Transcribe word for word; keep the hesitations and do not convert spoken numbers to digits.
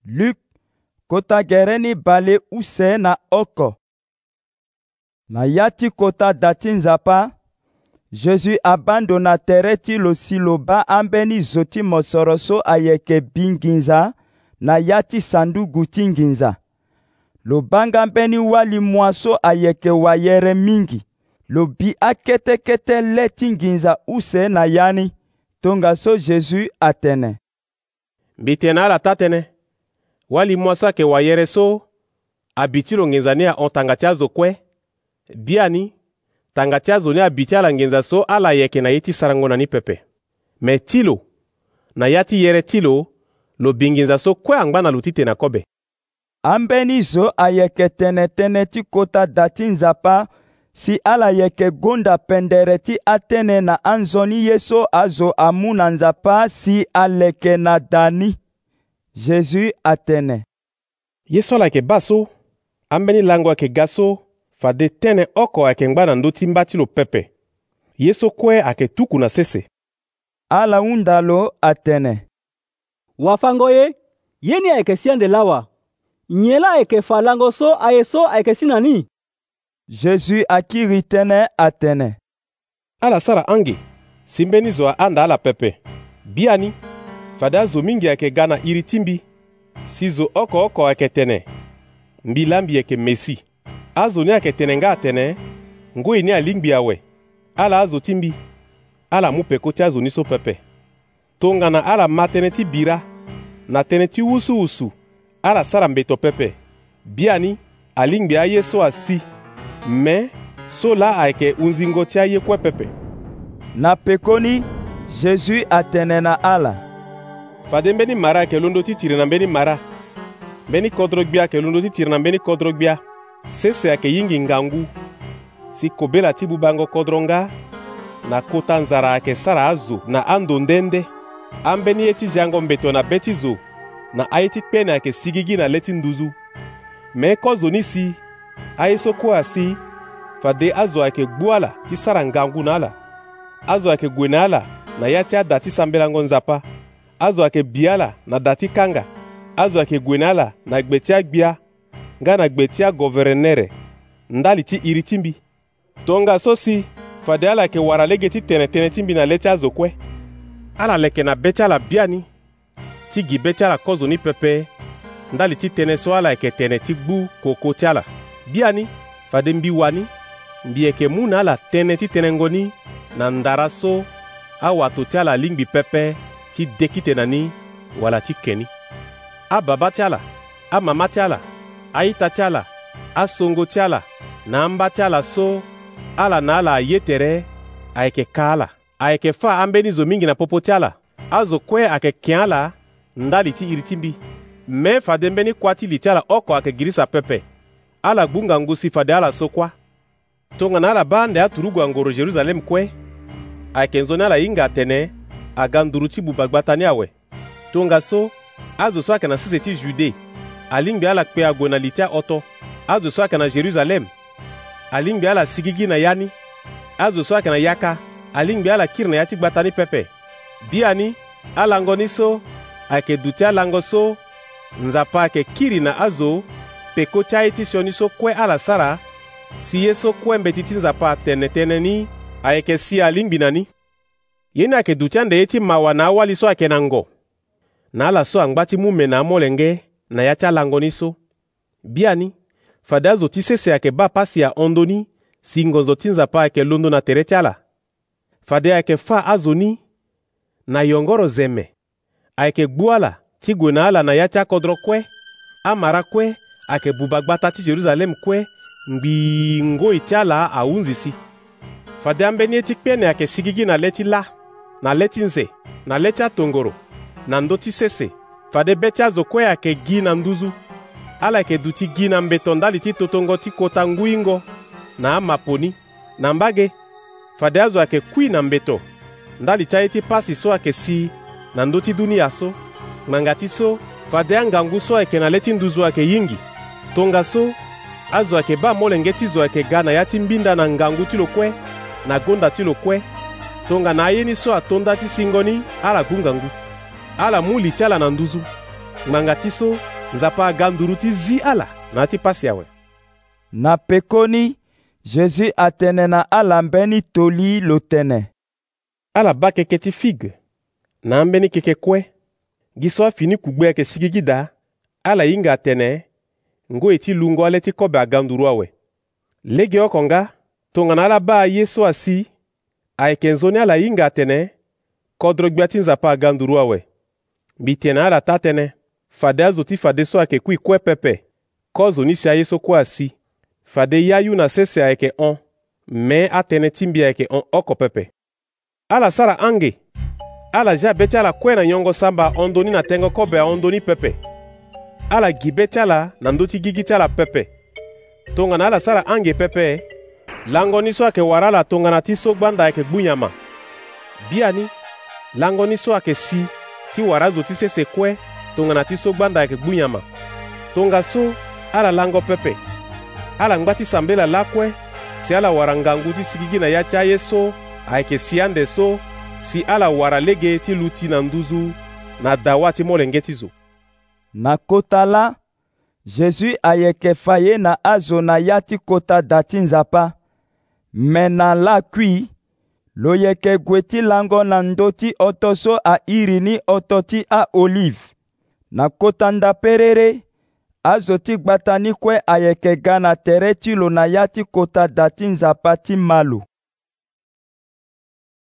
Luc, kota gereni bale use na oko. Na yati kota dati nzapa, Jésus abandona tere ti lo si lo ba ambeni zo ti mosoro so ayeke binginza na yati sandugu ti nginza. Lo banga mbeni wali mwa so ayeke wayere mingi. Lo bi akete kete le ti nginza use na yani. Tonga so Jésus atene. Mbitena ala tatene. Wali mwa so ake wayere so abiti lo nginza ni a ontanga ti azo kue. Biani tanga ti azo ni abiti ala ngenza so ala yeke na ye ti sarango na ni pepe. Me ti lo na ya ti yere ti lo lo binginza so kue angba na lo ti tene akobe. Ambeni zo ayeke tene tene ti kota dati nzapa si ala yeke gonda pendere ti atene na anzoni ye so azo amu na nzapa si aleke na dani. Jésus atene. Ye so ala yeke ba so ambeni lango ayeke ga so fade tene oko ayeke ngba na ndö ti mba ti lo pepe. Ye so kue ayeke tuku na sese. Ala hunda lo atene. Wafango ye, ye ni ayeke siande lawa. Nye la ayeke fa lango so aye so ayeke si na ni. Jésus akiri tënë atene. Ala sara ange, si mbeni zo aanda ala pepe. Biani, fade azo mingi ayeke ga na iri ti mbi. Si zo oko oko ayeke tene, mbi lambi yeke mesi. Azo ni ayeke tene nga atene, ngoi ni alingbi awe. Ala azo ti mbi, ala mu peko ti azo ni so pepe. Tongana ala ma tënë ti bira, na tënë ti wusu wusu, ala sara mbeto pepe. Biani, alingbi aye so asi. Me, so la ayeke unzingo ti aye kue pepe. Na pekoni, Jésus atene na ala. Fade mbeni mara ayeke londo ti tiri na mbeni mara. Mbeni kodro gbia ayeke londo ti tiri na mbeni kodro gbia. Sese ayeke yingi ngangu. Si kobela ti bubango kodro nga, na kota nzara ayeke sara azo na ando ndende. Ambeni ye ti jango mbeto na be ti zo, na aye ti kpene ayeke sigigi na le ti nduzu. Me kozo ni si, aye so kue asi, fade azo ayeke gbu ala ti sara ngangu na ala. Azo ayeke gue na ala na ya ti ada ti sambelango nzapa. Azo ayeke bi ala na da ti kanga. Azo ayeke gue na ala na gbe ti agbia, nga na gbe ti agovernere, ndali ti iri ti mbi. Tonga so si, fade ala yeke wara lege ti tene tene ti mbi na le ti azo kue. Ala leke na be ti ala biani, ti gi be ti ala kozo ni pepe, ndali ti tene so ala yeke tene ti gbu koko ti ala. Biani, fade mbi wani, mbi yeke mu na ala tene ti tene ngoni, na ndara so, awato ti ala lingbi pepe, ti deki te na ni, wala ti keni. A baba ti ala, a mama ti ala, aita ti ala, a songo ti ala, na amba ti ala so, ala na ala aye tere, ayeke ka ala. Ayeke fa ambeni zo mingi na popo ti ala. Azo kue ayeke ken ala, ndali ti iri ti mbi. Me fade mbeni kua ti li ti ala oko ayeke giri sa pepe. Ala gbu ngangu si fade ala so kua. Tongana ala ba nde aturugu angoro Jerusalem kue. Ayeke nzoni ala hinga atene, aga nduru ti bubagbata ni awe. Tonga so, azo so ayeke na sese ti Jude. Alingbi ala kpe ague na li ti aoto. Azo so ayeke na Jerusalem. Alingbi ala sigigi na yani. Azo so ayeke na yaka. Alingbi ala kiri na ya ti gbata ni pepe. Biani, alango ni so, ayeke du ti alango so, nzapa ayeke kiri na azo, peko ti aye ti sio ni so kue ala sara, si ye so kue mbeti ti nzapa atene tene ni, ayeke si alingbi na ni. Ye ni ayeke du ti ande ye ti mawa na awali so ayeke na ngo. Na ala so angba ti mu me na amolenge, na ya ti alango ni so. Biani, fade azo ti sese ayeke ba pasi ahondo ni, si ngonzo ti nzapa ayeke londo na tere ti ala. Fade ayeke fa azo ni, na yongoro zeme, ayeke gbu ala ti gue na ala na ya ti akodro kue, amara kue, ayeke bubagbata ti Jerusalem kue, ngbii ngoi ti ala ahunzi si. Fade ambeni ye ti kpene ayeke sigigi na le ti la, na le ti nze, na le ti atongoro, na ndö ti sese. Fade be ti azo kue ayeke gi na nduzu. Ala yeke du ti gi na mbeto ndali ti totongo ti kota nguingo, na amaponi, na mbage. Fade azo ayeke kui na mbeto, ndali ti aye ti pasi so ayeke si, na ndö ti dunia so. Ngbanga ti so, fade angangu so ayeke na le ti nduzu ayeke yingi. Tonga so, azo ayeke ba molenge ti zo ayeke ga na ya ti mbinda na ngangu ti lo kue, na gonda ti lo kue. Tonga na aye ni so atonda ti singo ni, ala gbu ngangu. Ala mu li ti ala na nduzu. Ngbanga ti so, nzapa aga nduru ti zi ala na ti pasi awe. Na pekoni, Jésus atene na ala mbeni toli lo tene. Ala ba keke ti figue, na mbeni keke kue. Gi so afini kugbe yeke sigi gi da, ala hinga atene, ngo e ti lungo ale ti kobe aga nduru awe. Lege oko nga, tongana ala ba aye so asi, ayeke nzoni ala hinga atene, kodro gbia ti nzapa aga nduru awe. Mbi tene ala ta tene, fade azo ti fade so ayeke kui kue pepe, ko zo ni si aye so kue asi. Fade yayu na sese ayeke on, me atene ti mbi ayeke on oko pepe. Ala sara ange, ala ja beti ala kue na nyongo samba ondoni na tengo kobe a ondoni pepe. Ala gi beti ala na ndoti gigi ti ala pepe. Tongana ala sara ange pepe, lango ni so ayeke wara ala tongana ti so gbanda ayeke gbunyama. Biani, lango ni so ayeke si ti wara zo ti sese kue tongana ti so gbanda ayeke gbunyama. Tonga so ala lango pepe. Ala ngba ti sambela lakue, si ala wara ngangu ti sigi gi na ya ti aye so ayeke si ande so, si ala wara lege ti lu ti na nduzu na dawa ti molenge ti zo. Na kota la, Jésus ayeke fa ye na azo na ya ti kota da ti nzapa. Me na la kui, lo yeke gue ti lango na ndö ti oto so ahiri ni oto ti aolive. Na kota ndaperere, azo ti gbata ni kue ayeke ga na tere ti lo na ya ti kota da ti nzapa ti malo.